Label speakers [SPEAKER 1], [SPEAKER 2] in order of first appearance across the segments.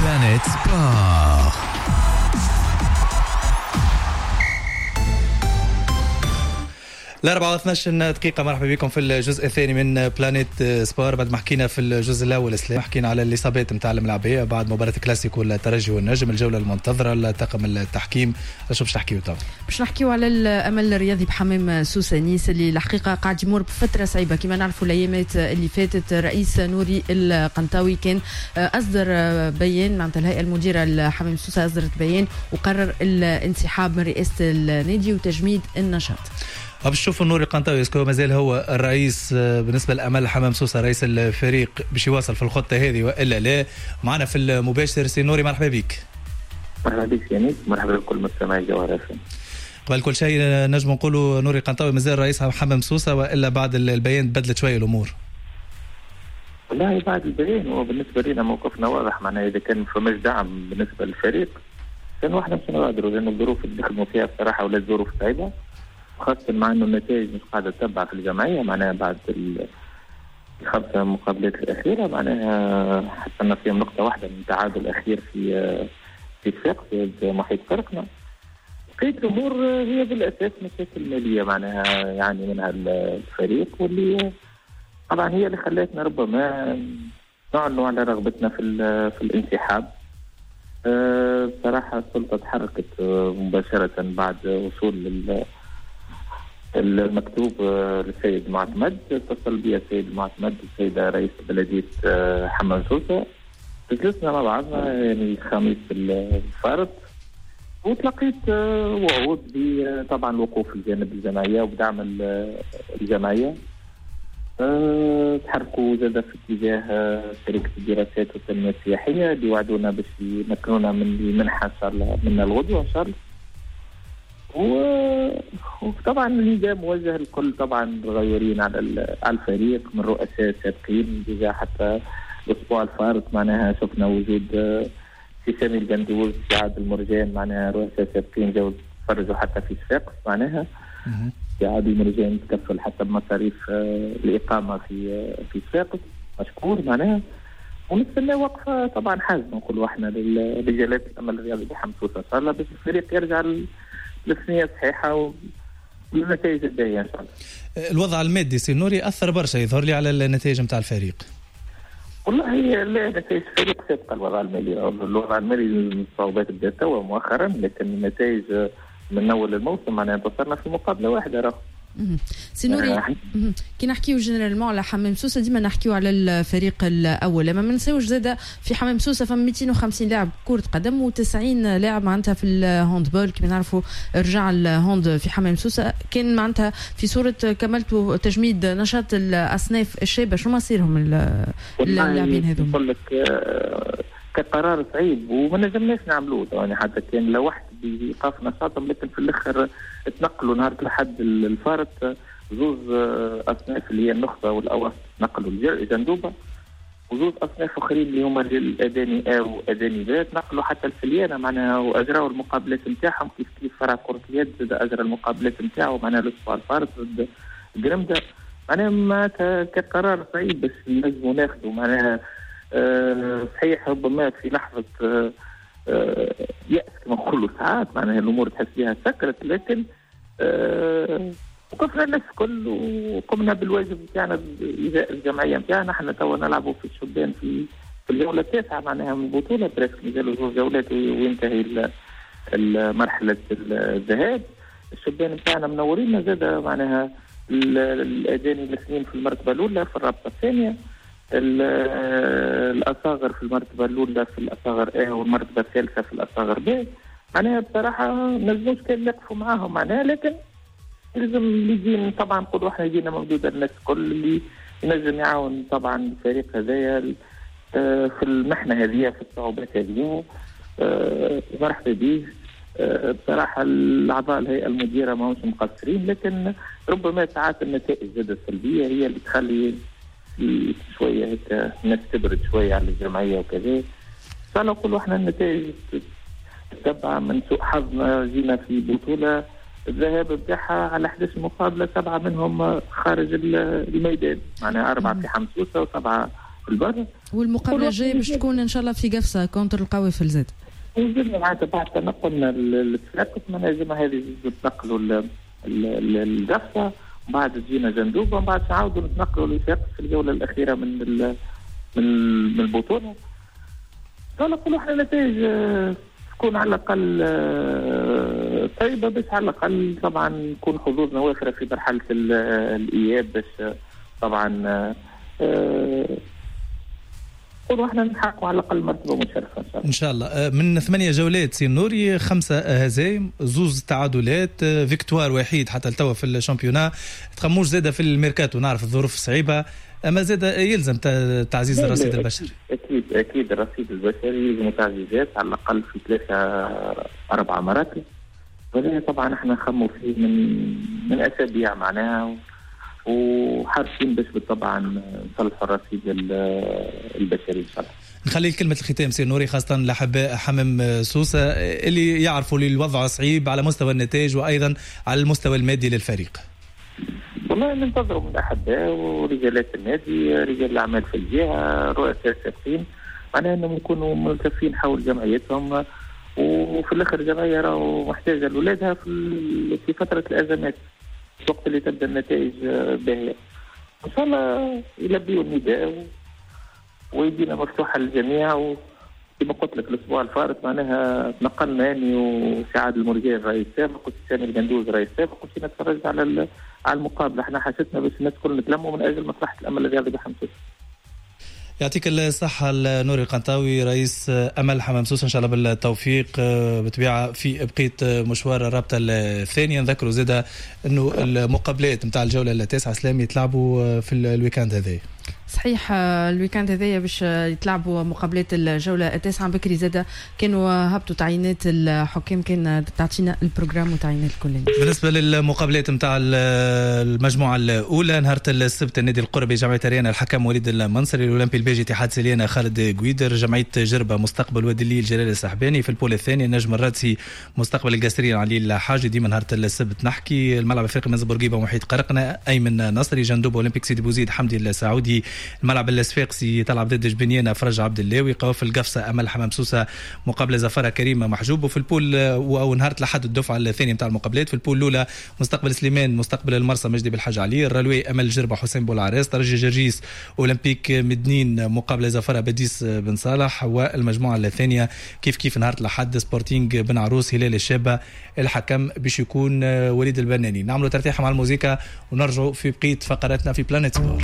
[SPEAKER 1] Planet Sport. الأربعة 12 دقيقة. مرحبا بكم في الجزء الثاني من بلانيت سبور. بعد ما حكينا في الجزء الأول سلام حكينا على الإصابات نتاع الملاعبية بعد مباراة كلاسيكو الترجي والنجم، الجولة المنتظرة لطاقم التحكيم. شو باش تحكيو تو؟ باش
[SPEAKER 2] نحكيو على الأمل الرياضي بحمام سوسة نيس اللي الحقيقة قاعد يمر بفترة صعيبة. كما نعرفوا الأيامات اللي فاتت رئيس نوري القنطاوي كان أصدر بيان، معناتها الهيئة المديرة لحمام سوسة أصدرت بيان وقرر الانسحاب من رئاسة النادي وتجميد النشاط.
[SPEAKER 1] باش نشوفوا نوري القنطاوي اسكو مازال هو الرئيس بالنسبه لامل حمام سوسه رئيس الفريق باش يواصل في الخطه هذه والا لا؟ معنا في المباشر سي نوري، مرحبا بك.
[SPEAKER 3] مرحبا بك يا نيس، مرحبا بكل مستمعي جوهر اف ام.
[SPEAKER 1] قبل كل شيء نجم نقولوا نوري القنطاوي مازال رئيس حمام سوسه والا بعد البيان بدلت شويه الامور؟
[SPEAKER 3] والله بعد البيان وبالنسبه لنا موقفنا واضح، معناها اذا كان فماش دعم بالنسبه للفريق كان واحنا مش نغادروا، لان الظروف اللي دخلوا فيها بصراحه ولا ظروف صعيبه، خاصة مع أنه النتائج مش قاعدة تتبع في الجمعية. معناها بعد الخمسة مقابلات الأخيرة معناها حصلنا فيهم نقطة واحدة من التعادل الأخير في الفاق في محيط فرقنا. بقية الأمور هي بالأساس مشاكل مالية معناها يعني منها الفريق، واللي طبعا هي اللي خلتنا ربما نعلنوا على رغبتنا في الانسحاب. بصراحة السلطة تحركت مباشرة بعد وصول المكتوب للسيد معتمد. اتصل بي السيد معتمد السيدة رئيس بلدية حمام سوسة، جلسنا مع بعضنا يعني الخميس الفارط، وتلقيت وعود طبعا الوقوف الجانب الجمعية وبدعم الجمعية. تحركوا زاد في اتجاه شركة الدراسات والتنمية السياحية اللي وعدونا باش يمكنونا من المنحة إن شاء الله من الغدوة إن شاء الله. وطبعا النداء موجه الكل طبعا غيورين على الفريق من رؤساء سابقين. ديجا حتى الاسبوع الفارط معناها شفنا وجود في سامي الجندوز في عاد المرجان، معناها رؤساء سابقين جاوا تفرجوا حتى في صفاقس، معناها في عاد المرجان تكفل حتى بمصاريف الاقامه في صفاقس مشكور معناها. ونستنى وقفه طبعا حازمه نقولوا احنا لجلالة الامل الرياضي بحمام سوسة ان شاء الله باش الفريق يرجع للثنية صحيحة والنتائج الجاية إن شاء الله.
[SPEAKER 1] الوضع المادي سي نوري أثر برشا يظهر لي على النتائج متاع الفريق.
[SPEAKER 3] والله هي نتائج الفريق سابقة الوضع المالي. الوضع المالي الصعوبات بدأت توا مؤخرا، لكن النتائج من أول الموسم معناها انتصرنا في مقابلة واحدة راه.
[SPEAKER 2] سينوري كي نحكيو جنرالمون على حمام سوسة ديما نحكيو على الفريق الاول، اما ما نساوش زاده في حمام سوسة فما 250 لاعب كرة قدم و90 لاعب معناتها في الهاندبول. كما نعرفوا رجع الهاند في حمام سوسة كان معناتها في صورة كملتوا تجميد نشاط الاصناف الشابه. شو مصيرهم اللاعبين هذوما؟
[SPEAKER 3] نقول لك كقرار صعيب وما نجمناش نعملوه يعني، حتى كان لو واحد بيقاف نشاطهم، لكن في الاخر تنقلوا نهار الأحد الفارط زوز اصناف اللي هي النخبه والاوسط، نقلوا الجندوبه، وزوز اصناف اخرين اللي هما الاداني ا واداني ب نقلوا حتى الفليانه معناها، واجراوا المقابلات نتاعهم كيف فرع كره اليد اجرى المقابلات نتاعو معناها الاسبوع الفارط ضد جرمده. معناها ما كقرار صعيب بس نجموا ناخذوا معناها. صحيح ربما في لحظه يأس كما نقولوا ساعات معناها الامور تحس بها سكرت، لكن وقفنا الناس الكل وقمنا بالواجب نتاعنا إزاء الجمعيه نتاعنا. احنا توا نلعبوا في الشبان في الجوله التاسعه معناها من البطوله، بريسك مازالوا زوج جولات وينتهي مرحله الذهاب. الشبان نتاعنا منورين زاد معناها الاداني الاثنين في المرتبه الاولى في الرابطه الثانيه، الأصاغر في المرتبة الأولى في الأصاغر A والمرتبة الثالثة في الأصاغر B. معناها بصراحة نجموش كان نقفوا معاهم معناها، لكن لازم يجي طبعا نقولوا احنا جينا موجودة الناس الكل اللي ينجم يعاون طبعا الفريق هذايا في المحنة هذه في الصعوبات هذه. مرحبا به. بصراحة الأعضاء الهيئة المديرة ما همش مقصرين، لكن ربما ساعات النتائج زادة سلبية هي اللي تخلي شويه هيك الناس تبرد شويه على الجمعيه وكذا. فنقولوا احنا النتائج تبع من سوء حظنا، جينا في بطوله الذهاب بتاعها على 11 مقابله 7 منهم خارج الميدان، معناها 4 في حمام سوسة و7 البر.
[SPEAKER 2] والمقابله الجايه باش تكون ان شاء الله في قفصه كونتر القوافل زاد.
[SPEAKER 3] وزدنا معناتها بعد تنقلنا التفاكس ما لازم هذه نتنقلوا القفصه، بعد تجينا جندوبه، بعد نعاودوا نتنقلوا لصفاقس في الجوله الاخيره من البطوله. نقولوا احنا نتائج تكون على الاقل طيبه، بس على الاقل طبعا نكون حظوظنا وافره في مرحله الاياب، باش طبعا نقولوا احنا نحققوا على الاقل مرتبه مشرفه ان شاء الله.
[SPEAKER 1] من 8 جولات سي نوري 5 هزايم 2 تعادلات، فيكتوار وحيد حتى التوا في الشامبيونا. تخموش زاده في الميركاتو، نعرف الظروف صعيبه، اما زاد يلزم تعزيز الرصيد البشري.
[SPEAKER 3] اكيد الرصيد البشري يلزم تعزيزات على الاقل في 3-4 مرات، وهذا طبعا احنا نخموا فيه من اسابيع معناها، وحارسين باش بالطبعا نصلحوا الرصيد البشري ان شاء الله.
[SPEAKER 1] نخلي كلمة الختام سي نوري خاصة لأحباء حمام سوسة اللي يعرفوا لي الوضع صعيب على مستوى النتائج وأيضا على المستوى المادي للفريق.
[SPEAKER 3] والله ننتظروا من الأحباء ورجالات النادي، رجال الأعمال في الجهة، رؤساء السابقين، معناها أنهم يكونوا ملتفين حول جمعيتهم، وفي الآخر جمعية راهو محتاجة لأولادها في فترة الأزمات، الوقت اللي تبدأ النتائج باهية. إن شاء الله يلبيوا النداء ويدينا مفتوحة للجميع. وكما قلت لك الأسبوع الفارط معناها تنقلنا أني وسعاد المرجان رئيس سابق وسامي القندوز رئيس سابق، وكنا تفرجت على المقابلة. احنا حاجتنا باش الناس كلنا نتلموا من أجل مصلحة الأمل الرياضي بحمص.
[SPEAKER 1] يعطيك الصحة نوري القنطاوي رئيس أمل حمام سوسة، إن شاء الله بالتوفيق بطبيعة في بقية مشوار الرابطة الثانية. نذكروا زادة أنه المقابلات متاع الجولة 9 سلام يتلعبوا في الويكاند هذا.
[SPEAKER 2] صحيح الويكاند هذايا باش يتلعبوا مقابلات الجولة 9 بكري زادة كانوا هبطوا تعيينات الحكام، كان تعطينا البروجرام وتعيينات الكلين.
[SPEAKER 1] بالنسبة للمقابلات متاع المجموعة الأولى نهار السبت النادي القربي جمعية ريان الحكم وليد المنصري، الأولمبي البيجي اتحاد سليانة خالد قويدر، جمعية جربة مستقبل وادي الليل جلال السحباني. في البول الثاني النجم الرادسي مستقبل القاسرين علي الحاج. ديما نهار السبت نحكي الملعب الافريقي مازن بورقيبة ومحيط قرقنة، أيمن نصري جندوب أولمبيك سيدي بوزيد حمدي السعودي. الملعب الصفاقسي تلعب ضد جبنيانة فرج عبد اللاوي. قوافل القفصة أمل حمام سوسة مقابلة زفرة كريمة محجوب. وفي البول ونهار الأحد الدفعة الثانية نتاع المقابلات، في البول الأولى مستقبل سليمان مستقبل المرسى مجدي بالحاج علي، الرلوي أمل جربة حسين بولعراس، ترجي جرجيس أولمبيك مدنين مقابلة زفرة بديس بن صالح. والمجموعة الثانية كيف نهار الأحد سبورتينج بن عروس هلال الشابة، الحكم باش يكون وليد البناني. نعملوا ترتيحة مع الموسيقى ونرجعوا في بقية فقراتنا في بلانيت سبور.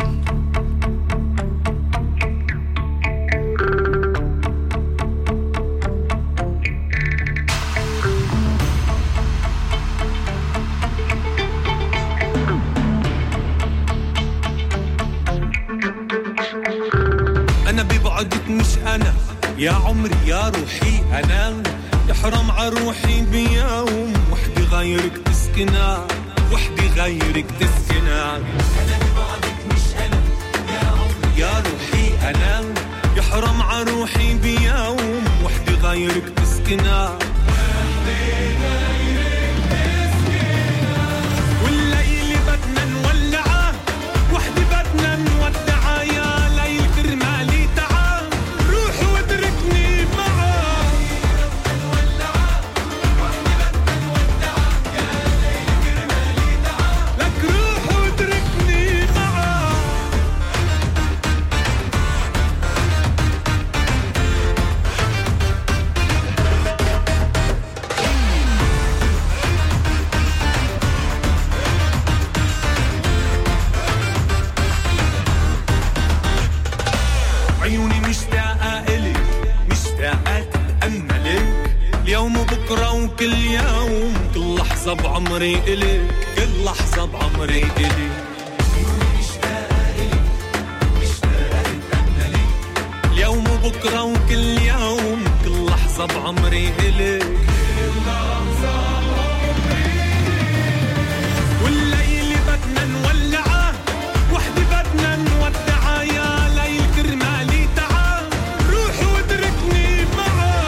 [SPEAKER 4] مش أنا يا عمري يا روحي أنا، يحرم عروحي بيوم وحدي غيرك تسكنا، وحدي غيرك تسكنا. أنا ببعدك مش أنا يا عمري يا روحي أنا، يحرم عروحي بيوم وحدي غيرك تسكنا، وحدي غيرك تسكنا. والليل بدنا نولعه وحدي بدنا نودعه، يا ليل كرمالي كل يوم كل لحظة بعمري إلي، كل لحظة بعمري إلي. مشتاقة إلي مشتاقة أنا لي، اليوم وبكرة وكل يوم كل لحظة بعمري إلي، كل لحظة بعمري إلي. والليل بدنا نولعه وحدي بدنا نودعه، يا ليل كرمالي تعال روح وادركني معاه.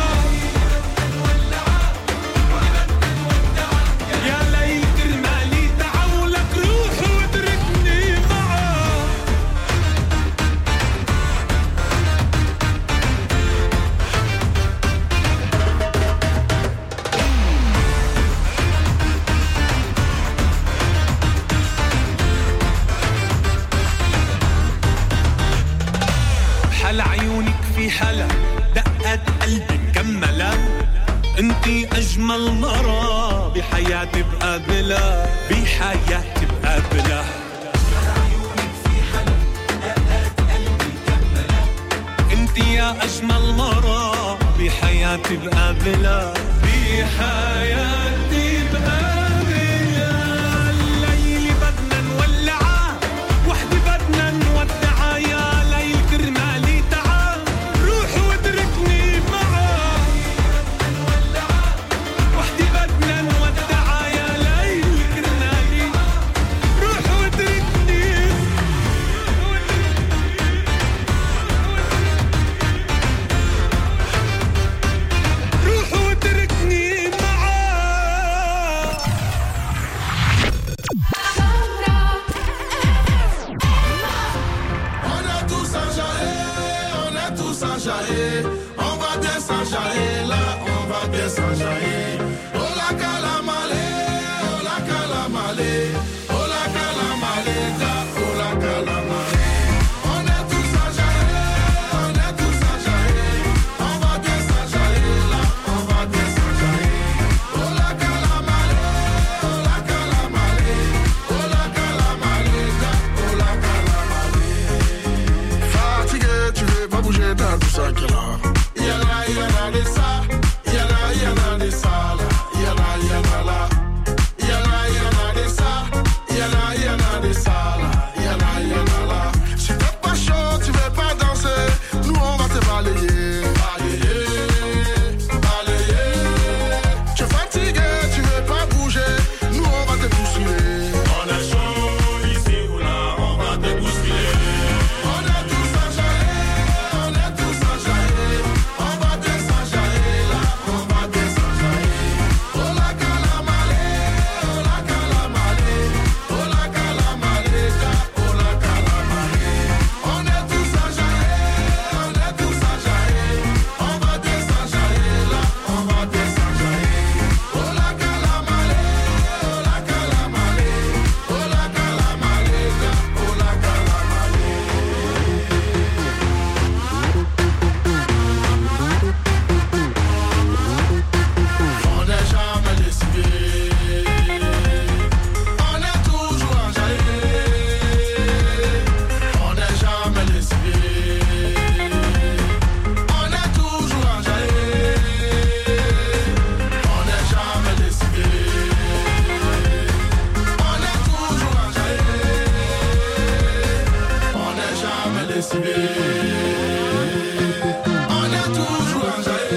[SPEAKER 4] دقات قلبي مكملة انتي اجمل مرة بحياتي بقابلها بحياتي بقابلها انتي يا اجمل مرة بحياتي بقابلها بحياتي بقابلها الليل بدنا نولعها وحدي بدنا نودعها يا ليل كرمالي تعال روح واتركني معها وحدي بدنا نودعها يا ليل كرمالي روح واتركني روح واتركني
[SPEAKER 5] On va bien s'enjailler là, on va bien s'enjailler. Oh la calamale, oh la calamale, oh la calamale, oh la calamale. On est tous enjaillés, on est tous enjaillés. On va bien s'enjailler là, on va bien s'enjailler. Oh la calamale, oh la calamale, oh la calamale, oh la calamale. Fatigué, tu veux pas bouger dans tout ça qu'il a. Yana de ça, yana de ça, yana la, yana de ça, yana de ça, yana la. Si t'es pas chaud, tu veux pas danser, nous on va te balayer, balayer. Tu es fatigué, tu veux pas bouger, nous on va te bousculer. On est chaud ici ou là, on va te bousculer. On est tous enjaillés, on est tous enjaillés. On va bien s'enjailler là, on va bien s'enjailler. Oh la calamale, oh la calamale, oh la calamale, oh la calamale. On est tous enjaillés, on est tous enjaillés. On va bien s'enjailler là, on va bien s'enjailler. Oh la calamale, oh la calamale, oh la calamale, oh la calamale. On n'est jamais décidé, on est toujours enjaillé. On n'est jamais décidé, on est toujours enjaillé. On n'est jamais décidé, on est toujours enjaillé. On n'est jamais décidé, on est toujours enjaillé.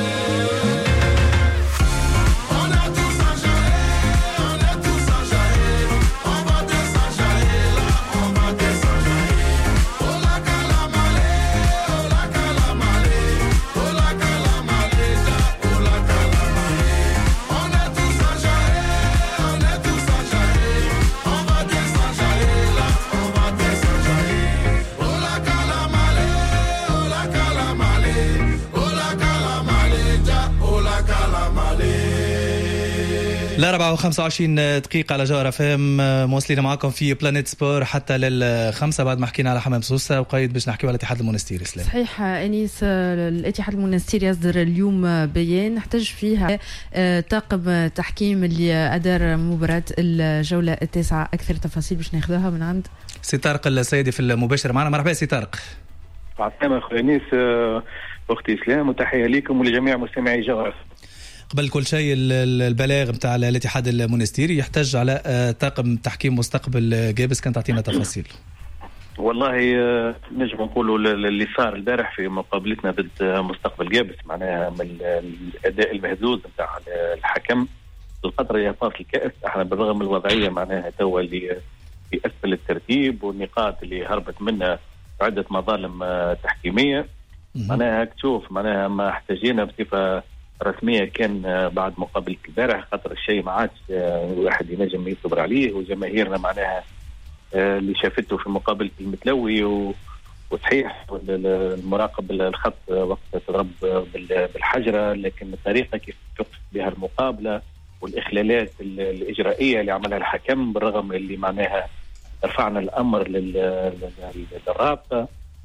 [SPEAKER 5] On est tous enjaillés, on est tous enjaillés. On va bien s'enjailler là, on va bien s'enjailler. Oh la calamale, oh la calamale, oh la calamale, oh la calamale. On est tous enjaillés, on est tous enjaillés. On va bien s'enjailler là, on va bien s'enjailler. Oh la calamale, oh la calamale, oh la calamale, oh la calamale.
[SPEAKER 1] الأربعة و25 دقيقة على جوهر FM مواصلين معكم في بلانيت سبور حتى لل5 بعد ما حكينا على حمام سوسة وقيد باش نحكيو على الاتحاد المونستيري. سلام.
[SPEAKER 2] صحيح أنيس، الاتحاد المونستيري يصدر اليوم بيان احتج فيها طاقم تحكيم اللي أدار مباراة الجولة التاسعة. أكثر تفاصيل باش ناخذوها من عند
[SPEAKER 1] سي طارق السيدي في المباشر معنا. مرحبا سي طارق.
[SPEAKER 6] عسلامة أخوي أنيس، أختي إسلام، وتحية لكم ولجميع مستمعي جوهر.
[SPEAKER 1] قبل كل شيء البلاغ نتاع الاتحاد المونستيري يحتج على طاقم تحكيم مستقبل جابس، كان تعطينا تفاصيل.
[SPEAKER 6] والله نجم نقولوا اللي صار البارح في مقابلتنا ضد مستقبل جابس معناها من الأداء المهزوز نتاع الحكم القطر يا فاصل الكأس. احنا بالرغم من الوضعية معناها توا اللي في أسفل الترتيب والنقاط اللي هربت منها عدة مظالم تحكيمية، معناها تشوف معناها ما احتاجينا بصفة رسمية كان بعد مقابلة البارح، خاطر الشيء ما عادش واحد ينجم يصبر عليه، وجماهيرنا معناها اللي شافته في مقابلة المتلوي وصحيح المراقب الخط وقت تضرب بالحجرة، لكن الطريقة كيف توقف بها المقابلة والإخلالات الإجرائية اللي عملها الحكم، بالرغم اللي معناها رفعنا الأمر للرابطة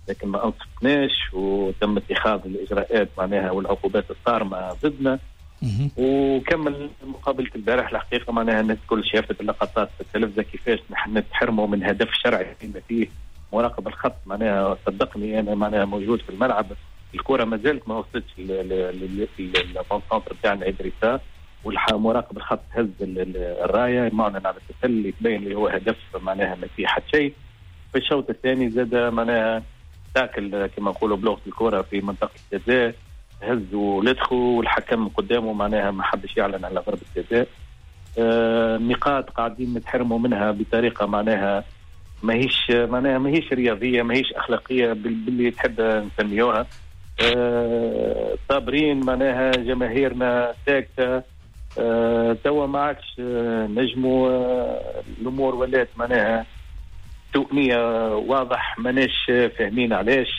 [SPEAKER 6] لكن ما أنصفناش وتم اتخاذ الإجراءات معناها والعقوبات الصارمة ضدنا. وكمل مقابلة البارح الحقيقة معناها الناس كل شافت اللقطات في التلفزة كيفاش نحن نتحرموا من هدف شرعي فيما فيه مراقبة الخط. معناها صدقني أنا معناها موجود في الملعب، الكرة ما زالت ما وصلتش للبونسونتر بتاعنا إدريسا، والمراقب الخط هز الراية معلن على التسلل يبين اللي هو هدف معناها ما فيه حد شيء. في الشوط الثاني زاد معناها تاكل كما نقولوا بلغة الكرة في منطقة الجزاء، هزوا لدخوا والحكم قدامه معناها ما حبش يعلن على ضربة جزاء. نقاط قاعدين نتحرموا منها بطريقة معناها ماهيش رياضية، ماهيش أخلاقية باللي تحب نسميوها. صابرين معناها جماهيرنا ساكتة. توا ما عادش نجموا الأمور ولات معناها تؤنية واضح ماناش فاهمين علاش.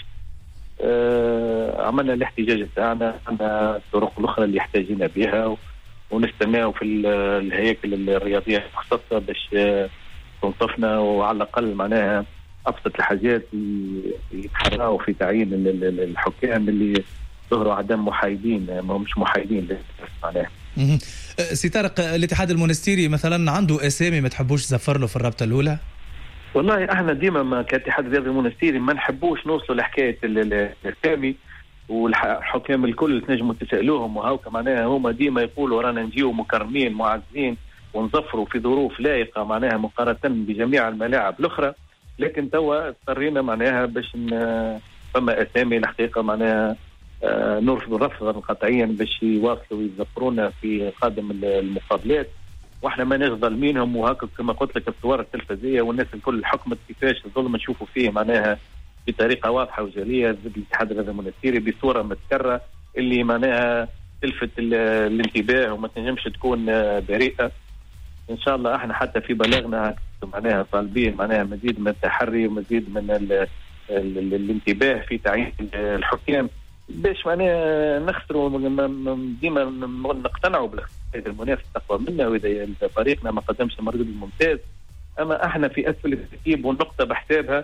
[SPEAKER 6] عملنا الاحتجاج بتاعنا، عندنا الطرق الأخرى اللي يحتاجين بها ونستمعوا في الهياكل الرياضية المختصة باش تنصفنا، وعلى الأقل معناها أبسط الحاجات يتحروا في تعيين الحكام اللي ظهروا عدم محايدين، ما مش محايدين معناها.
[SPEAKER 1] سي طارق، الاتحاد المونستيري مثلا عنده أسامي ما تحبوش تزفر له في الرابطة الأولى؟
[SPEAKER 6] والله احنا ديما كاتحاد الرياضي المونستيري ما نحبوش نوصلوا لحكايه الاسامي، والحكام الكل تنجموا تسالوهم وهاوكا معناها هما ديما يقولوا رانا نجيو مكرمين معزين ونظفروا في ظروف لائقه معناها مقارنه بجميع الملاعب الاخرى. لكن توا اضطرينا معناها باش فما اسامي الحقيقه معناها نرفض رفضا قطعيا باش يواصلوا يظفرونا في قادم المقابلات، واحنا ما نغضل منهم. وهكذا كما قلت لك الصور التلفزيونيه والناس الكل حكمت كيفاش الظلم نشوفوا فيه معناها بطريقه واضحه وجليه ضد الاتحاد الرياضي المونستيري بصوره متكرره اللي معناها تلفت الانتباه وما تنجمش تكون بريئه. ان شاء الله احنا حتى في بلاغنا معناها طالبين معناها مزيد من التحري ومزيد من الانتباه في تعيين الحكام باش معناها نخسروا ديما نقتنعوا المنافس اقوى منا، واذا فريقنا ما قدمش المردود الممتاز اما احنا في اسفل الترتيب والنقطه بحسابها،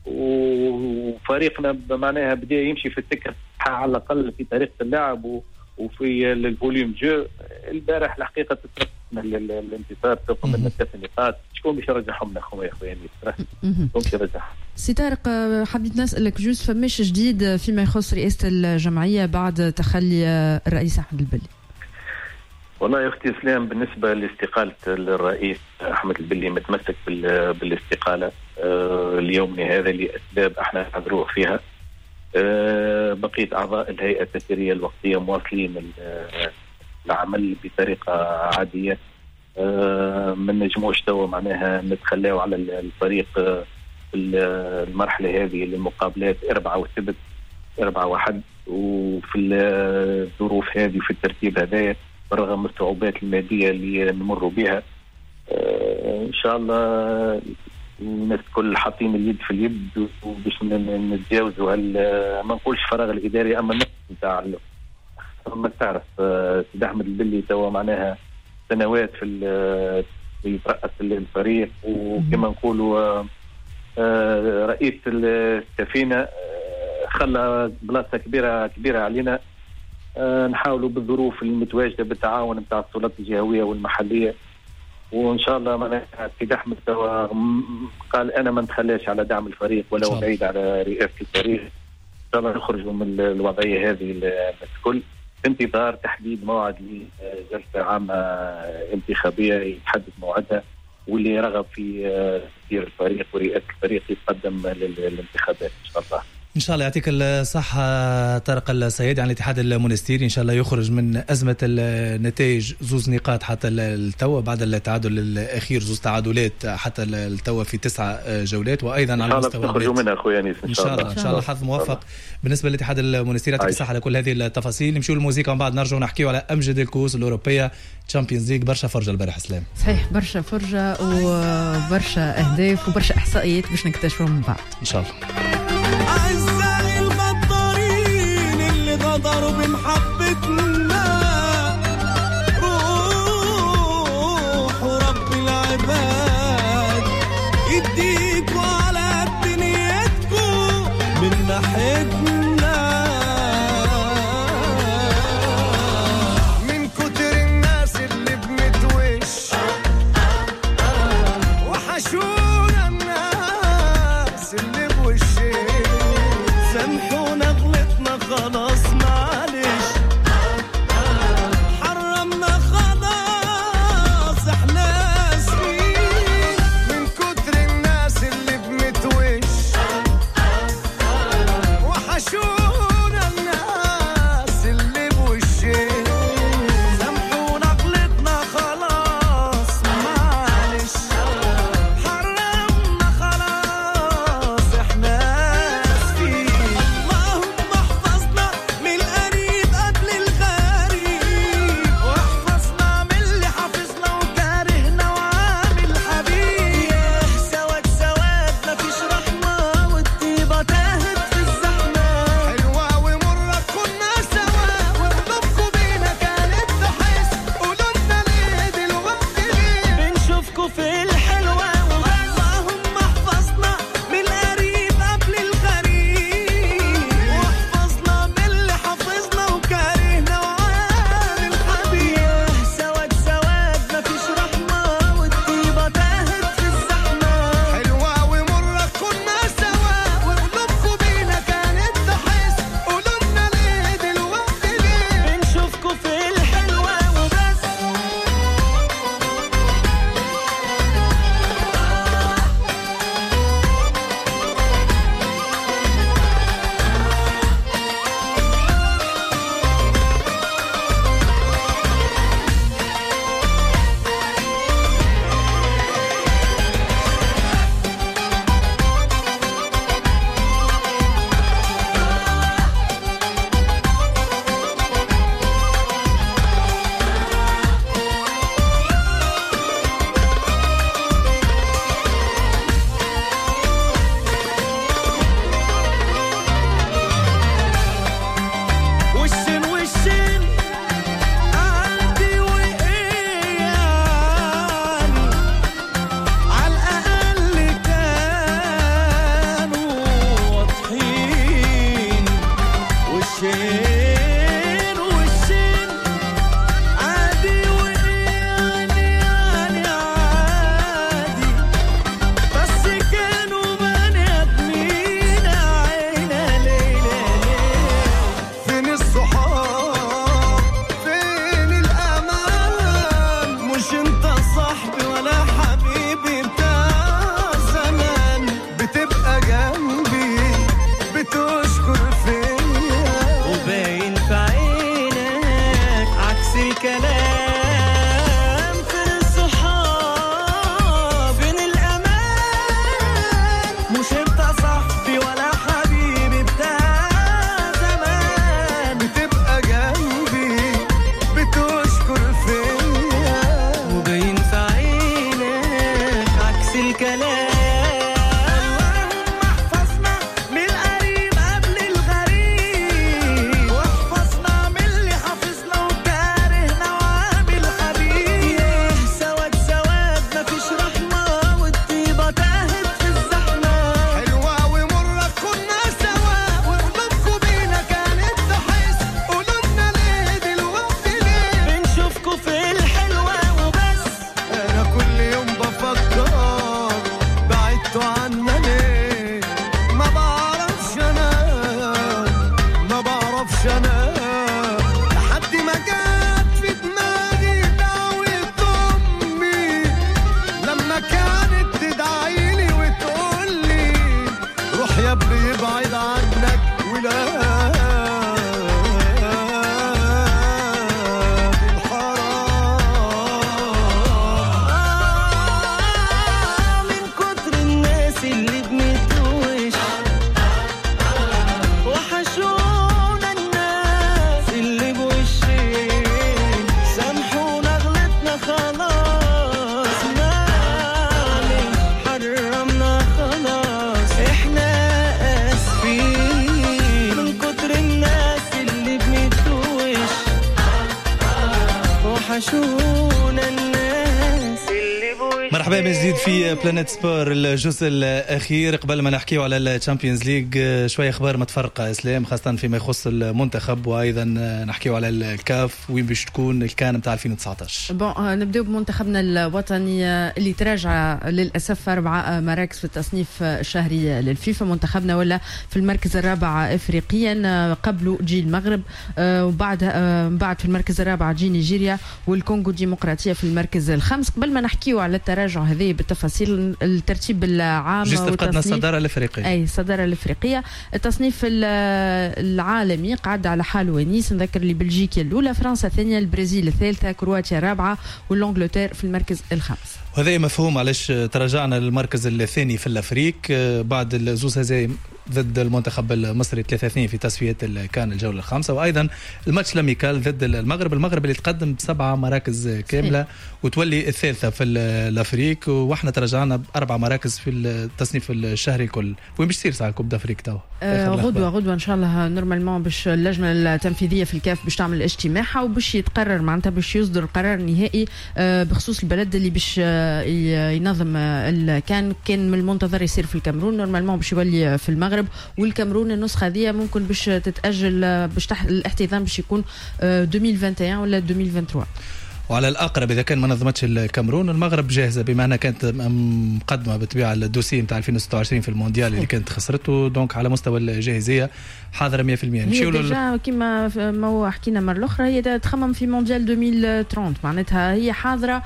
[SPEAKER 6] وفريقنا معناها بدا يمشي في السكه على الاقل في طريقه اللعب وفي الفوليوم جو. البارح الحقيقه تتركنا الانتصار سوف من 3 نقاط، شكون باش يرجعهم لنا خويا شكون باش يرجعهم؟
[SPEAKER 2] سي طارق، حبيت نسالك جوست فماش جديد فيما يخص رئاسه الجمعيه بعد تخلي الرئيس احمد البلي؟
[SPEAKER 6] والله يا اختي اسلام بالنسبه لاستقاله الرئيس احمد البلي متمسك بالاستقاله اليوم هذا لاسباب احنا نعذروه فيها. بقيه اعضاء الهيئه التسييريه الوقتيه مواصلين العمل بطريقه عاديه. ما نجموش توا معناها نتخلاو على الفريق في المرحله هذه للمقابلات 4 والسبت 4-1 وفي الظروف هذه في الترتيب هذايا برغم الصعوبات الماديه اللي نمر بها. ان شاء الله الناس كل حاطين اليد في اليد وباش نتجاوزوا ما نقولش فراغ الاداري اما النفس نتاع ما تعرف سيد احمد البلي توا معناها سنوات في يترأس الفريق وكما نقولوا رئيس السفينه خلى بلاصه كبيره علينا. نحاولوا بالظروف المتواجده بالتعاون نتاع السلطات الجهويه والمحليه، وان شاء الله معناها سيد احمد توا قال انا ما نتخلاش على دعم الفريق ولو بعيد على رئاسه الفريق. ان شاء الله نخرجوا من الوضعيه هذه الكل في انتظار تحديد موعد لجلسه عامه انتخابيه يتحدد موعدها، واللي يرغب في تسيير الفريق ورئاسه الفريق يتقدم للانتخابات ان شاء الله.
[SPEAKER 1] إن شاء الله يعطيك الصحة طارق السيد عن الاتحاد المونستيري. إن شاء الله يخرج من أزمة النتائج 2 نقاط حتى التوا بعد التعادل الأخير 2 تعادلات حتى التوا في 9 جولات، وأيضا على مستوى
[SPEAKER 6] تخرجوا منها أخويا أنيس
[SPEAKER 1] إن شاء الله. إن شاء الله حظ موفق بالنسبة للاتحاد المونستيري. يعطيك الصحة على كل هذه التفاصيل. نمشيو للموسيقى ومن بعد نرجعوا نحكيو على أمجد الكؤوس الأوروبية تشامبيونز ليج. برشا فرجة البارح سلام.
[SPEAKER 2] صحيح برشا فرجة وبرشا أهداف وبرشا إحصائيات باش نكتشفهم من بعد
[SPEAKER 1] إن شاء الله.
[SPEAKER 4] أعزائي الغدارين اللي غدروا بمحبتنا روحوا رب العباد يديكوا على دنيتكم منا وحشونا الناس اللي
[SPEAKER 1] مرحبا من جديد في بلانيت سبور الجزء الاخير. قبل ما نحكيو على الشامبيونز ليج شويه اخبار متفرقه اسلام، خاصه فيما يخص المنتخب، وايضا نحكيو على الكاف وين باش تكون الكان نتاع 2019.
[SPEAKER 2] نبداو بمنتخبنا الوطني اللي تراجع للاسف 4 مراكز في التصنيف الشهري للفيفا. منتخبنا ولا في المركز الرابع افريقيا، قبله جي المغرب، وبعد في المركز الرابع جي نيجيريا والكونغو الديمقراطيه في المركز الخامس. قبل ما نحكيو على التراجع هذه بالتفاصيل، الترتيب العام
[SPEAKER 1] فقدنا الصداره الافريقيه.
[SPEAKER 2] الصداره الافريقيه. التصنيف العالمي قعد على حال ونيس. نذكر لي بلجيكا الاولى، فرنسا الثانيه، البرازيل الثالثه، كرواتيا الرابعه، والانجلترا في المركز الخامس.
[SPEAKER 1] وهذا مفهوم علاش تراجعنا للمركز الثاني في الافريق بعد الزوز هزايم ضد المنتخب المصري 3-2 في تصفية كان الجولة الخامسة، وأيضا الماتش لاميكال ضد المغرب اللي تقدم ب7 مراكز كاملة وتولي الثالثة في الأفريق، وإحنا تراجعنا ب4 مراكز في التصنيف الشهري الكل. وين باش تصير ساعة كوب دافريك تو؟
[SPEAKER 2] غدوة إن شاء الله نورمالمون باش اللجنة التنفيذية في الكاف باش تعمل اجتماعها وباش يتقرر معناتها باش يصدر قرار نهائي بخصوص البلد اللي باش ينظم كان من المنتظر يصير في الكاميرون. نورمالمون باش يولي في المغرب، والكاميرون النسخه هذه ممكن باش تتاجل، باش الاحتضان باش يكون 2021 ولا 2023.
[SPEAKER 1] وعلى الأقرب إذا كان ما نظمتش الكاميرون، المغرب جاهزة بما أنها كانت مقدمة بالطبيعة الدوسي نتاع 2026 في المونديال اللي كانت خسرته، دونك على مستوى الجاهزية حاضرة 100%.
[SPEAKER 2] هي ديجا كما ما حكينا مرة الأخرى، هي تخمم في مونديال 2030، معناتها هي حاضرة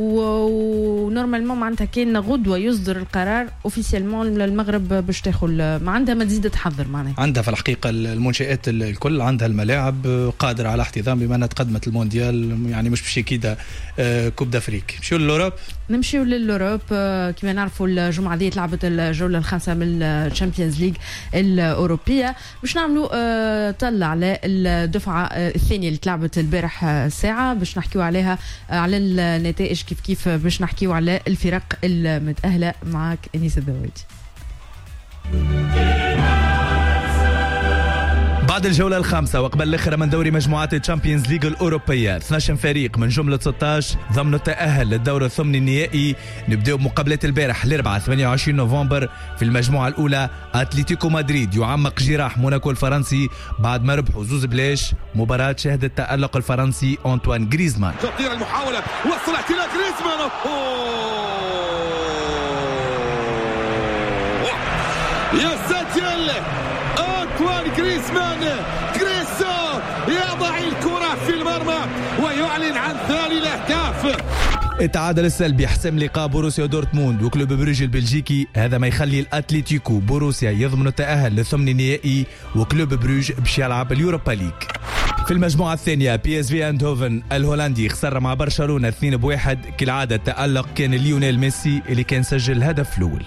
[SPEAKER 2] ونورمالمون معناتها كان غدوة يصدر القرار اوفيسيالمون المغرب باش تاخذ، ما عندها ما تزيد تحضر، معناتها عندها
[SPEAKER 1] في الحقيقة المنشآت الكل، عندها الملاعب قادرة على احتضان بما أنها تقدمت المونديال، يعني مش باش كده كوب دافريك. نمشيو
[SPEAKER 2] للأوروب. كما نعرفوا الجمعة دي تلعبت الجولة الخامسة من الشامبيونز ليج الأوروبية، باش نعملوا طلع على الدفعة الثانية اللي تلعبت البارح ساعة، باش نحكيو عليها على النتائج كيف باش نحكيو على الفرق المتأهلة. معك أنيس الذواتي.
[SPEAKER 7] بعد الجولة الخامسة وقبل الأخيرة من دوري مجموعات الشامبيونز ليج الأوروبية، 12 فريق من جملة 16 ضمن التأهل للدور الثمني النهائي. نبدأ بمقابلة البارح الأربعاء 28 نوفمبر في المجموعة الأولى. أتلتيكو مدريد يعمق جراح موناكو الفرنسي بعد ما ربحوا 2-0 مباراة شهدت تألق الفرنسي أنطوان غريزمان.
[SPEAKER 4] خطيرة المحاولة، وصلت إلى غريزمان. يا ساتيل أنطوان غريزمان يضع الكرة في المرمى ويعلن عن ثاني الأهداف.
[SPEAKER 7] التعادل السلبي حسم لقاء بوروسيا دورتموند وكلوب بروج البلجيكي، هذا ما يخلي الأتليتيكو بوروسيا يضمن التأهل للثمن النهائي، وكلوب بروج باش يلعب اليوروبا ليج. في المجموعة الثانية بي اس في اندهوفن الهولندي خسر مع برشلونة 2-1. كالعادة التألق كان ليونيل ميسي اللي كان سجل الهدف الأول.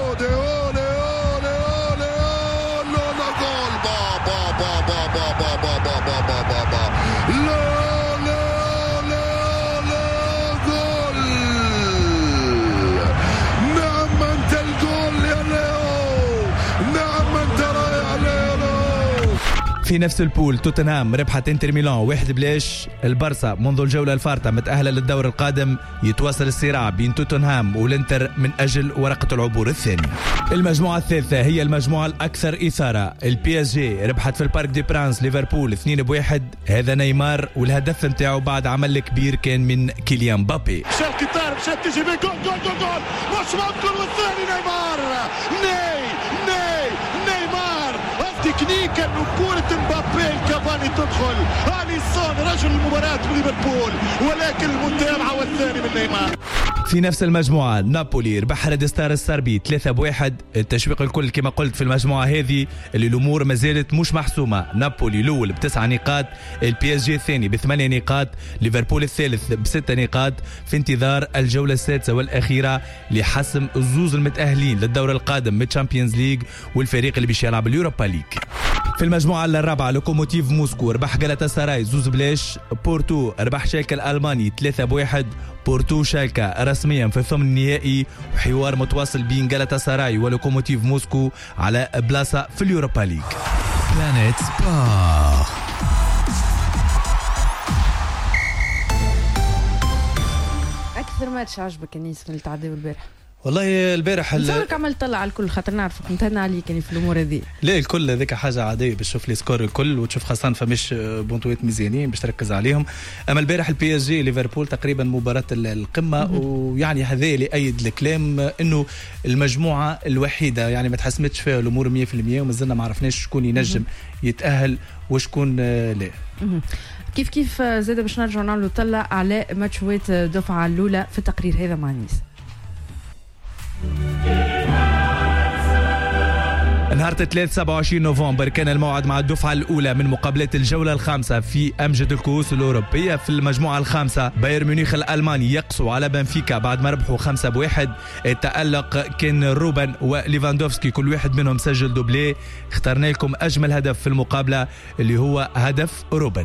[SPEAKER 7] في نفس البول توتنهام ربحت انتر ميلان 1-0. البارسا منذ الجولة الفارطة متأهلة للدور القادم، يتواصل الصراع بين توتنهام والانتر من أجل ورقة العبور الثانية. المجموعة الثالثة هي المجموعة الأكثر إثارة. البي اس جي ربحت في البارك دي برانس ليفربول 2-1. هذا نيمار والهدف نتاعو بعد عمل كبير كان من كيليان مبابي.
[SPEAKER 4] القطار مشات تجي جول مش ممكن، والثاني نيمار. نيمار تكنيكا وكرة مبابي كافاني تدخل. اليسون رجل المباراة بليفربول، ولكن المتابعة والثاني من نيمار.
[SPEAKER 7] في نفس المجموعة نابولي ربح ريد ستار السربي 3-1. التشويق الكل كما قلت في المجموعة هذه اللي الأمور ما زالت مش محسومة. نابولي الأول ب9 نقاط، البي اس جي الثاني ب8 نقاط، ليفربول الثالث ب6 نقاط، في انتظار الجولة السادسة والأخيرة لحسم الزوز المتأهلين للدور القادم من الشامبيونز ليج والفريق اللي باش يلعب اليوروبا ليج. في المجموعة الرابعة لوكوموتيف موسكو ربح غالاتا سراي 2-0. بورتو ربح شالكا الألماني 3-1. بورتو شالكا رسميا في الثمن النهائي، وحوار متواصل بين غالاتا سراي ولوكوموتيف موسكو على بلاصة في اليوروبا ليج. بلانيت سبور.
[SPEAKER 2] اكثر ماتش عجبك انيس من التعدي والبارح؟
[SPEAKER 1] والله البارح
[SPEAKER 2] نتصورك عمل طلع على الكل خاطر نعرفك نتهنى عليك يعني في الامور هذه.
[SPEAKER 1] لا الكل هذيك حاجه عاديه باش تشوف لي سكور الكل وتشوف خاصه فماش بونتوات ميزانيين باش تركز عليهم. اما البارح البي اس جي ليفربول تقريبا مباراه القمه ويعني هذا اللي يأيد الكلام انه المجموعه الوحيده يعني ما تحسمتش فيها الامور 100% ومازلنا ما عرفناش شكون ينجم يتاهل وشكون لا.
[SPEAKER 2] كيف زاد باش نرجعوا نعملوا طلع على ماتشات الدفعه الاولى في التقرير هذا مع نيس.
[SPEAKER 7] نهار 27 نوفمبر كان الموعد مع الدفعة الأولى من مقابلات الجولة الخامسة في أمجد الكؤوس الأوروبية. في المجموعة الخامسة بايرن ميونخ الألماني يقصوا على بنفيكا بعد ما ربحوا 5-1. التألق كان روبن وليفاندوفسكي كل واحد منهم سجل دوبلي. اخترنا لكم أجمل هدف في المقابلة اللي هو هدف روبن.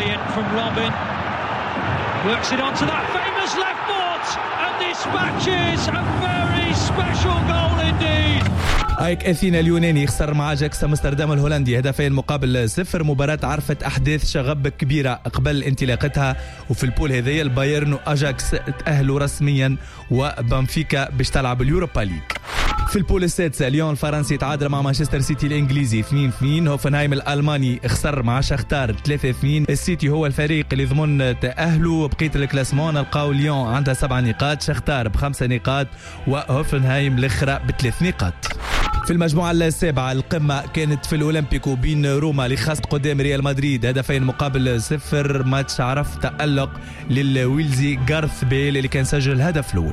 [SPEAKER 7] ايك اثينا اليوناني خسر مع اجاكس امستردام الهولندي 2-0. مباراة عرفت احداث شغب كبيرة قبل انطلاقتها. وفي البول هذايا البايرن واجاكس تأهلوا رسميا وبنفيكا باش تلعب اليوروبا ليج. في البول السادسة ليون الفرنسي تعادل مع مانشستر سيتي الانجليزي 2-2. هوفنهايم الالماني خسر مع شختار 3-2. السيتي هو الفريق اللي ضمن تأهله. بقية الكلاسمون نلقاو ليون عندها 7 نقاط، شختار ب5 نقاط وهوفنهايم الاخرى ب3 نقاط. في المجموعة السابعة القمة كانت في الأولمبيكو بين روما اللي خاص قدام ريال مدريد 2-0. ماتش عرف تألق للويلزي غارث بيل اللي كان سجل الهدف الأول.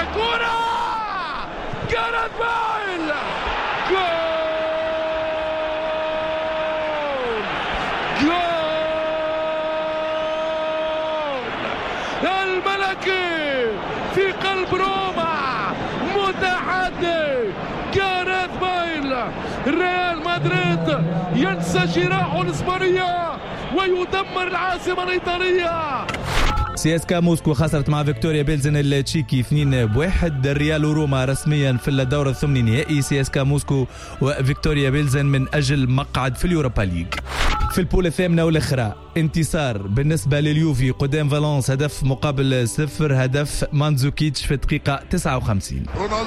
[SPEAKER 4] الملكي في قلب روما متحدي جاريث بايل. ريال مدريد ينسى جراحه الإسبانية ويدمر العاصمة الإيطالية.
[SPEAKER 7] سي اس كا موسكو خسرت مع فيكتوريا بيلزن التشيكي 2-1. الريال وروما رسميا في الدور الثمني نهائي. سي اس كا موسكو وفيكتوريا بيلزن من اجل مقعد في اليوروبا ليج. في البول الثامنة والأخرى انتصار بالنسبة لليوفي قدام فالنس 1-0. هدف مانزوكيتش في الدقيقة 59.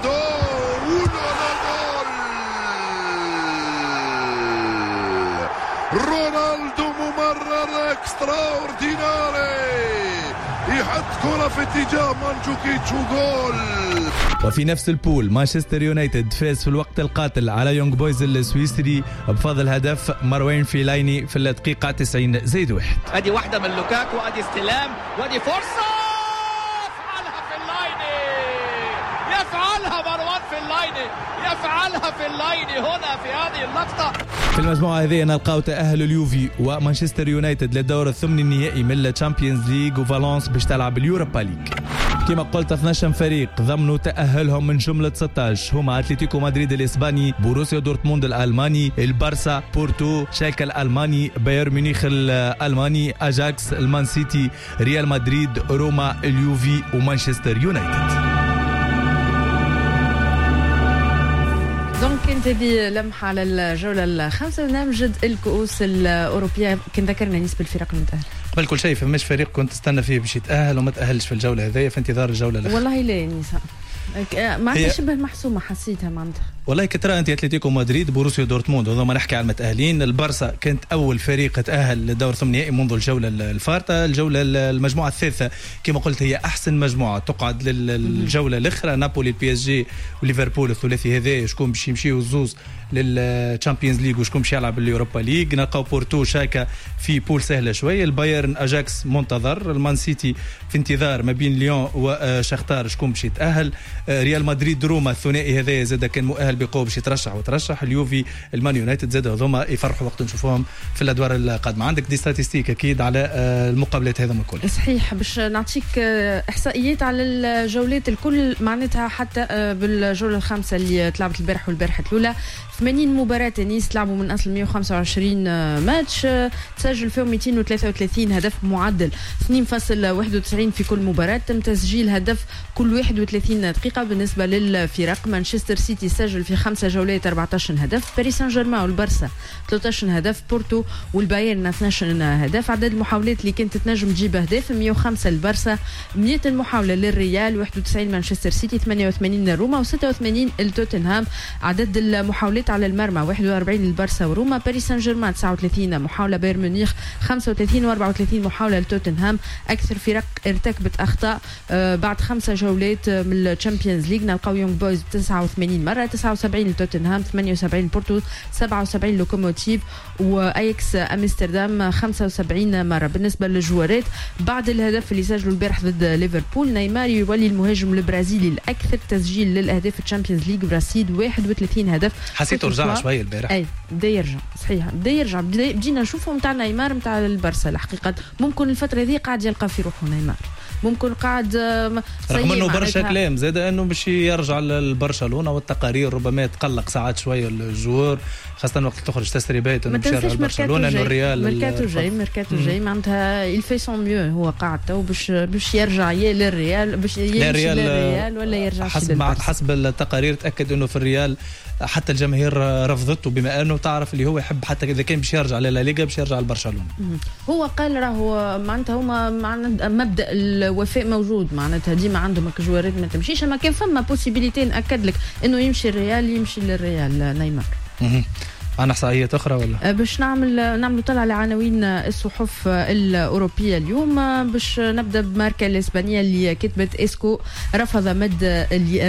[SPEAKER 4] رونالدو ممرر اكستراورديناري يحط كرة في اتجاه مانزوكيتش وجول.
[SPEAKER 7] وفي نفس البول مانشستر يونايتد فاز في الوقت القاتل على يونغ بويز السويسري بفضل هدف مروان فيلايني في الدقيقة 90+1.
[SPEAKER 8] ادي واحدة من لوكاكو، ادي استلام وادي فرصة يفعلها مروان فيلايني، يفعلها فيلايني هنا في هذه اللقطة.
[SPEAKER 7] في المجموعة هذه نلقاو تأهل اليوفي ومانشستر يونايتد للدور الثمني النهائي من الشامبيونز ليج وفالنس باش تلعب اليوروبا ليج. كما قلت 12 فريق ضمنوا تأهلهم من جملة 16 هما أتلتيكو مدريد الإسباني، بوروسيا دورتموند الألماني، البارسا، بورتو، شالكة الألماني، بايرن ميونخ الألماني، أجاكس، المان سيتي، ريال مدريد، روما، اليوفي ومانشستر يونايتد.
[SPEAKER 2] كانت هذه لمحة على الجولة الخامسة نمجد الكؤوس الأوروبية. كنت ذكرنا نسبة الفرق المتأهلة
[SPEAKER 1] قبل كل شيء فماش فريق كنت تستنى فيه باش يتأهل وما تأهلش في الجولة هذه في انتظار الجولة الأخرى.
[SPEAKER 2] والله لا نساء معناتها شبه محسومة حسيتها معناتها.
[SPEAKER 1] والله كترى انت اتلتيكو مدريد، بوروسيا دورتموند وهذوما نحكي على المتأهلين. البارسا كانت أول فريق تأهل للدور الثمني منذ الجولة الفارطة. الجولة المجموعة الثالثة كما قلت هي أحسن مجموعة تقعد للجولة الأخرى. نابولي، البي اس جي وليفربول الثلاثي هذا شكون باش يمشيوا الزوز للتشامبيونز ليج وشكون باش يلعب اليوروبا ليج. نلقاو بورتو شاكا في بول سهلة شوية. البايرن أجاكس منتظر. المان سيتي في انتظار ما بين ليون وشختار شكون باش يتأهل. ريال مدريد روما الثنائي هذا زاد كان مؤهل بقوة باش يترشح. اليوفي المان يونايتد زاد هذوما يفرحوا وقت نشوفوهم في الادوار القادمه. عندك دي ستاتستيك اكيد على المقابلات هذوما الكل؟
[SPEAKER 2] صحيح، باش نعطيك احصائيات على الجولات الكل معناتها حتى بالجوله الخامسه اللي تلعبت البارح والبارحه الاولى 80 مباراة تنس تلعبوا من أصل 125 ماتش، تسجل فيهم 233 هدف معدل 2.91 في كل مباراة. تم تسجيل هدف كل 31 دقيقة. الحقيقة. بالنسبة للفرق مانشستر سيتي سجل في 5 جولات 14 هدف، باريس سان جيرمان والبرسا 13 هدف، بورتو والبايرن 12 هدف. عدد المحاولات اللي كانت تنجم تجيب أهداف 105 البرسا، 100 المحاولة للريال، 91 مانشستر سيتي، 88 روما و86 التوتنهام. عدد المحاولات على المرمى 41 للبرسا وروما، باريس سان جيرمان 39 محاولة، بايرن ميونخ 35 و34 محاولة لتوتنهام. أكثر فرق ارتكبت أخطاء بعد 5 جولات من الشامبيونز ليج نلقاو يونغ بويز 89 مرة، 79 لتوتنهام، 78 بورتو، 77 لوكوموتيف، وأيكس أمستردام 75 مرة. بالنسبة للجوارات بعد الهدف اللي سجلوا البارح ضد ليفربول، نيمار يولي المهاجم البرازيلي الأكثر تسجيل للأهداف الشامبيونز ليج برصيد 31 هدف.
[SPEAKER 1] حسيته رجع شوية البارح.
[SPEAKER 2] أي بدا يرجع صحيح، بدا يرجع، بدينا نشوفه متاع نيمار متاع البرسا الحقيقة. ممكن الفترة ذي قاعد يلقى في روحه نيمار، ممكن قاعد
[SPEAKER 1] رغم انه برشا كلام زاد انه باش يرجع للبرشلونه، والتقارير ربما تقلق ساعات شويه الجوار، خاصه وقت تخرج تسريبات انه باش يرجع لبرشلونه، انه الريال
[SPEAKER 2] ميركاتو جاي معناتها يلفي سون ميو، هو قاعد تو باش يرجع يا للريال، باش يمشي للريال ولا يرجع
[SPEAKER 1] حسب التقارير تاكد انه في الريال حتى الجماهير رفضته، بما انه تعرف اللي هو يحب حتى اذا كان باش يرجع للا ليغا باش يرجع لبرشلونه.
[SPEAKER 2] هو قال راهو معناتها هما مبدا الوفاء موجود، معناتها ديما عندهم كجوارات ما تمشيش، اما كان فما بوسيبيليتي ناكد لك انه يمشي الريال، يمشي للريال نيمار.
[SPEAKER 1] عن احصائيات اخرى ولا
[SPEAKER 2] باش نعملوا طلع لعناوين الصحف الاوروبيه اليوم. باش نبدا بماركا الاسبانيه اللي كتبت اسكو رفض مد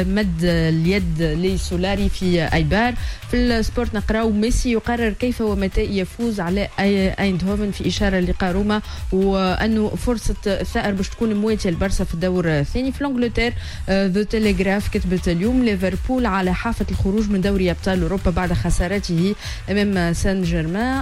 [SPEAKER 2] اليد لسولاري في ايبار. في السبورت نقراو ميسي يقرر كيف ومتى يفوز على ايندهوفن في اشاره لقاء روما، وانه فرصه الثائر باش تكون مواتيه البرسا في الدور الثاني. في الانجلتير ذا تيليغراف كتبت اليوم ليفربول على حافه الخروج من دوري ابطال اوروبا بعد خسارته امام سان جيرمان.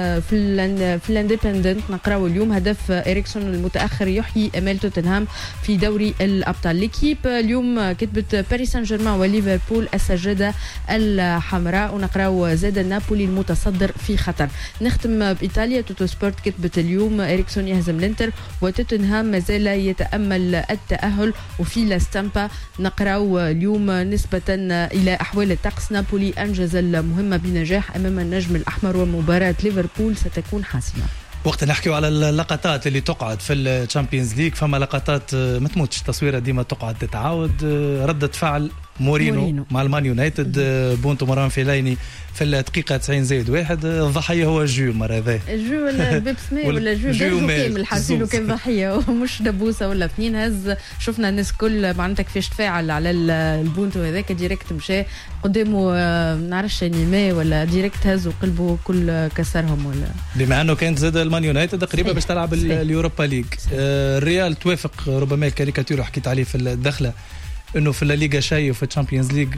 [SPEAKER 2] في الاندبندنت نقراو اليوم هدف إريكسون المتاخر يحيي امال توتنهام في دوري الابطال. ليكيب اليوم كتبت باريس سان جيرمان وليفربول السجاده الحمراء، ونقراو زاد نابولي المتصدر في خطر. نختم بايطاليا، توتو سبورت كتبت اليوم إريكسون يهزم الانتر وتوتنهام مازال يتامل التاهل. وفي لاستامبا نقراو اليوم نسبه الى احوال الطقس، نابولي انجز المهمه بنجاح امام النجم الأحمر، ومباراة ليفربول ستكون حاسمة.
[SPEAKER 1] وقت نحكيو على اللقطات اللي تقعد في الشامبيونز ليج، فما لقطات ما تموتش، تصويرة ديما تقعد تتعاود. ردة فعل مورينو مع المان يونايتد، بونتو مران فيلايني في الدقيقة 90+1. الضحية هو جو مرة ذا
[SPEAKER 2] جو ولا بيبسمي ولا جو كامل حاسينه كان ضحية ومش دبوسة ولا اثنين. هز شفنا الناس كل معناتها كيفاش تفاعل على البونتو هذاك، ديريكت مشى قدامه نعرفش انيمي ولا ديريكت هز وقلبه كل كسرهم، ولا
[SPEAKER 1] بما انه كانت زاد المان يونايتد قريبة باش تلعب اليوروبا ليج. الريال توافق ربما الكاريكاتير حكيت عليه في الدخلة انه في الليغا شيء وفي الشامبيونز ليج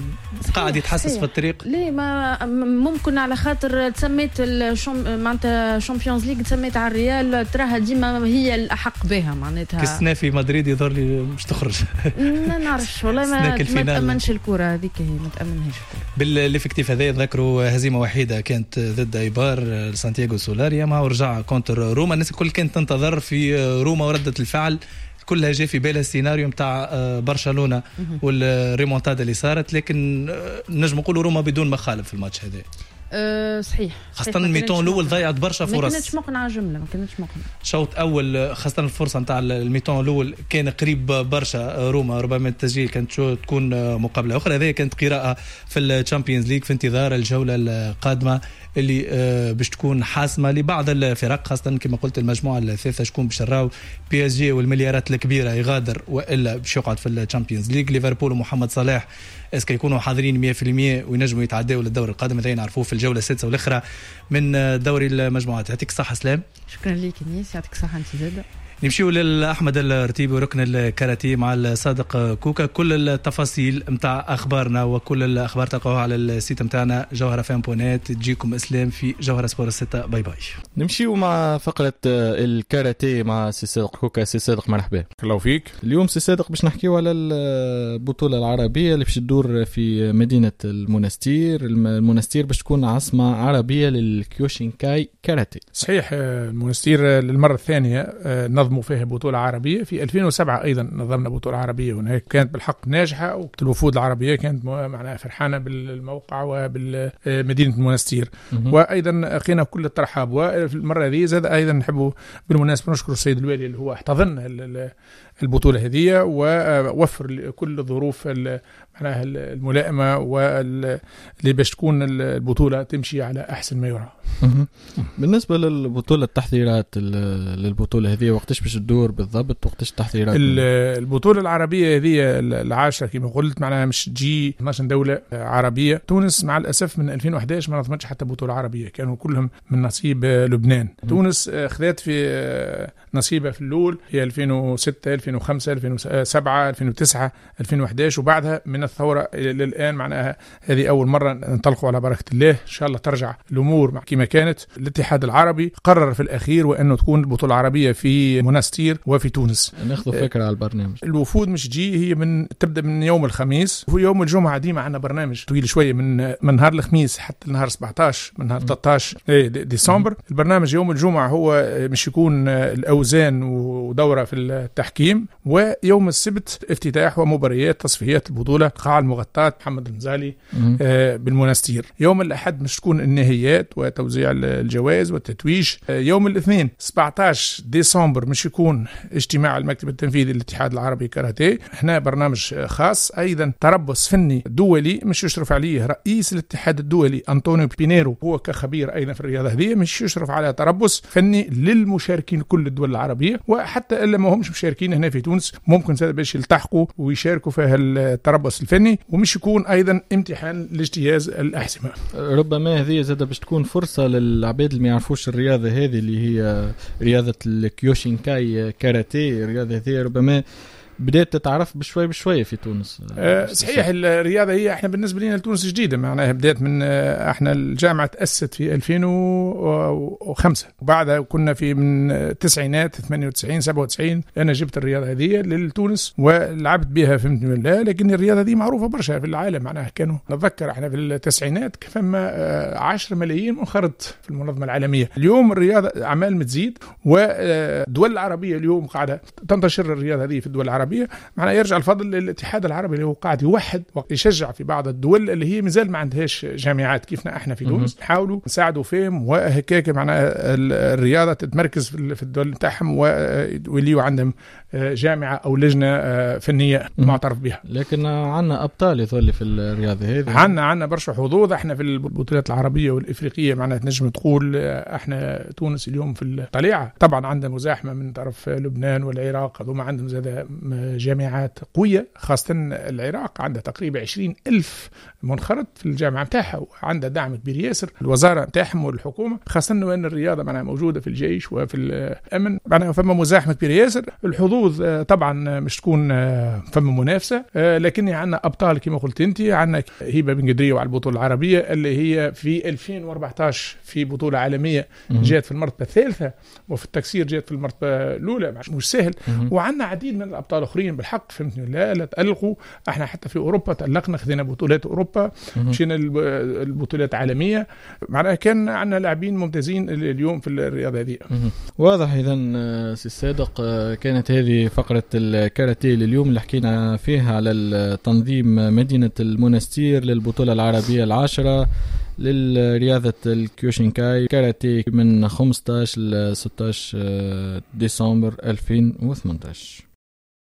[SPEAKER 1] قاعد يتحسس في الطريق.
[SPEAKER 2] ليه ما ممكن على خاطر تسميت معناتها شامبيونز ليج تسميت على الريال، تراها ديما هي الاحق بها معناتها.
[SPEAKER 1] كسنا في مدريد يظهر لي مش تخرج.
[SPEAKER 2] ما نعرفش والله، ما تامنش الكره هذيك، هي ما تامنهاش الكره.
[SPEAKER 1] بالافكتيف هذا ذكروا هزيمه وحيده كانت ضد ايبار سانتياغو سولاريا، ما ورجع كونتر روما. الناس الكل كانت تنتظر في روما وردة الفعل كلها جاء في بالها السيناريو متاع برشلونة والريمونتادا اللي صارت، لكن نجم نقولوا روما بدون مخالف في الماتش هذا.
[SPEAKER 2] صحيح،
[SPEAKER 1] خاصة الميتون الأول ضيعت برشا فرص،
[SPEAKER 2] ما كانتش مقنعة جملة، ما كانتش مقنعة.
[SPEAKER 1] شوط أول خاصة الفرصة متاع الميتون الأول كان قريب برشا روما، ربما التسجيل كانت تكون مقابلة أخرى. هذه كانت قراءة في الشامبيونز ليج في انتظار الجولة القادمة اللي باش تكون حاسمة لبعض الفرق، خاصة كما قلت المجموعة الثالثة شكون باش نراو بي اس جي والمليارات الكبيرة يغادر والا باش يقعد في الشامبيونز ليج. ليفربول ومحمد صلاح اسكو يكونوا حاضرين 100% وينجموا يتعداو للدور القادم، هذا نعرفوه في الجولة السادسة والأخرى من دوري المجموعات. يعطيك الصحة سلام.
[SPEAKER 2] شكرا لك نيس، يعطيك الصحة انت زاده.
[SPEAKER 1] نمشيو لأحمد الرتيبي وركن الكاراتيه مع الصادق كوكا. كل التفاصيل متاع أخبارنا وكل الأخبار تلقوها على السيت متاعنا جوهرة فان.net. تجيكم إسلام في جوهرة سبور 6. باي باي.
[SPEAKER 9] نمشيو مع فقرة الكاراتيه مع سي صادق كوكا. سي صادق مرحبا.
[SPEAKER 10] الله فيك.
[SPEAKER 9] اليوم سي صادق باش نحكيو على البطولة العربية اللي باش تدور في مدينة المنستير باش تكون عاصمة عربية للكيوشينكاي كاراتيه.
[SPEAKER 10] صحيح، المونستير للمرة الثانية نظموا فيها بطولة عربية. في 2007 أيضا نظمنا بطولة عربية هناك، كانت بالحق ناجحة، والوفود العربية كانت معناها فرحانة بالموقع وبالمدينة المونستير، وأيضا أخينا كل الترحاب. وفي المرة هذه زاد أيضا نحب بالمناسبة نشكر السيد الوالي اللي هو احتضن البطولة هذه ووفر كل الظروف معناها الملائمة واللي باش تكون البطولة تمشي على أحسن ما يرام.
[SPEAKER 9] بالنسبة للبطولة التحضيرات للبطولة هذه وقتاش باش تدور بالضبط؟ وقتاش التحضيرات؟
[SPEAKER 10] البطولة العربية هذه العاشرة كما قلت معناها مش تجي 12 دولة عربية. تونس مع الأسف من 2011 ما نظمتش حتى بطولة عربية، كانوا كلهم من نصيب لبنان. تونس خذت في نصيبها في الأول هي 2006 2005 2007 2009 2011، وبعدها من الثورة إلى الآن معناها هذه أول مرة ننطلقوا على بركة الله. إن شاء الله ترجع الأمور كما كانت. الاتحاد العربي قرر في الأخير وأنه تكون البطولة العربية في منستير وفي تونس.
[SPEAKER 9] ناخذ فكرة على البرنامج.
[SPEAKER 10] الوفود مش جي هي تبدأ من يوم الخميس، وفي يوم الجمعة ديما عندنا برنامج طويل شوية من نهار الخميس حتى نهار 17 من نهار 13 ديسمبر. البرنامج يوم الجمعة هو مش يكون الأوزان ودورة في التحكيم، ويوم السبت افتتاح ومباريات تصفيات البطولة قاعة المغطاة محمد النزالي بالمنستير. يوم الأحد مش تكون النهائيات وتوزيع الجوائز والتتويج. يوم الاثنين 17 ديسمبر مش يكون اجتماع المكتب التنفيذي للاتحاد العربي كاراتيه. احنا برنامج خاص أيضا تربص فني دولي مش يشرف عليه رئيس الاتحاد الدولي أنطونيو بينيرو، هو كخبير أيضا في الرياضة هذه، مش يشرف على تربص فني للمشاركين كل الدول العربية، وحتى إلا ما همش مشاركين هنا في تونس ممكن باش يلتحقوا ويشاركوا في التربص الفني، ومش يكون أيضا امتحان لاجتياز الأحزمة.
[SPEAKER 9] ربما هذه زادة باش تكون فرصة للعباد اللي ما يعرفوش الرياضة هذه اللي هي رياضة الكيوشينكاي كاراتيه. الرياضة هذه ربما بدأت تتعرف بشوي في تونس.
[SPEAKER 10] صحيح الرياضة هي احنا بالنسبة لنا لتونس جديدة، معناها بدأت من احنا الجامعة تأسست في 2005، وبعدها كنا في من التسعينات 98 97 أنا جبت الرياضة هذه لتونس ولعبت بها فهمت بالله. لكن الرياضة هذه معروفة برشا في العالم، معناها كانوا نتذكر احنا في التسعينات فما 10 ملايين منخرط في المنظمة العالمية. اليوم الرياضة أعمال متزيد، والدول العربية اليوم قاعدة تنتشر الرياضة هذه في الدول العربية. معناه يرجع الفضل للاتحاد العربي اللي هو قاعد يوحد وقت يشجع في بعض الدول اللي هي مازال ما عندهاش جامعات كيفنا احنا في تونس، نحاولوا نساعدوا فيهم وهكاك معناه الرياضه تتمركز في الدول نتاعهم ويوليوا عندهم جامعه او لجنه فنيه معترف بها.
[SPEAKER 9] لكن عندنا ابطال يظل في الرياضه هذه،
[SPEAKER 10] عندنا برشا حظوظ احنا في البطولات العربيه والافريقيه. معناه تنجم تقول احنا تونس اليوم في الطليعه. طبعا عندنا مزاحمه من طرف لبنان والعراق، هذوما عندهم زاد جامعات قوية، خاصة العراق عندها تقريبا 20,000 منخرط في الجامعة متاعها، وعندها دعم كبير ياسر الوزارة متاعهم والحكومة، خاصة أن الرياضة معناها موجودة في الجيش وفي الأمن. معناها فما مزاحمة كبير ياسر. الحظوظ طبعا مش تكون فما منافسة، لكن عندنا أبطال كما قلت أنت. عندنا هبة بن قدرية وعلى البطولة العربية اللي هي في 2014 في بطولة عالمية جات في المرتبة الثالثة، وفي التكسير جات في المرتبة الأولى، مش سهل. وعندنا عديد من الأبطال آخرين بالحق فهمتني لا تألقوا. احنا حتى في أوروبا تألقنا، خذينا بطولات أوروبا، مشينا البطولات العالمية. معناها كان عندنا لاعبين ممتازين اليوم في الرياضة هذه.
[SPEAKER 9] واضح. إذن سي صادق، كانت هذه فقرة الكاراتيه لليوم اللي حكينا فيها على تنظيم مدينة المنستير للبطولة العربية العاشرة للرياضة الكيوشينكاي كاراتيه من 15 ل 16 ديسمبر 2018.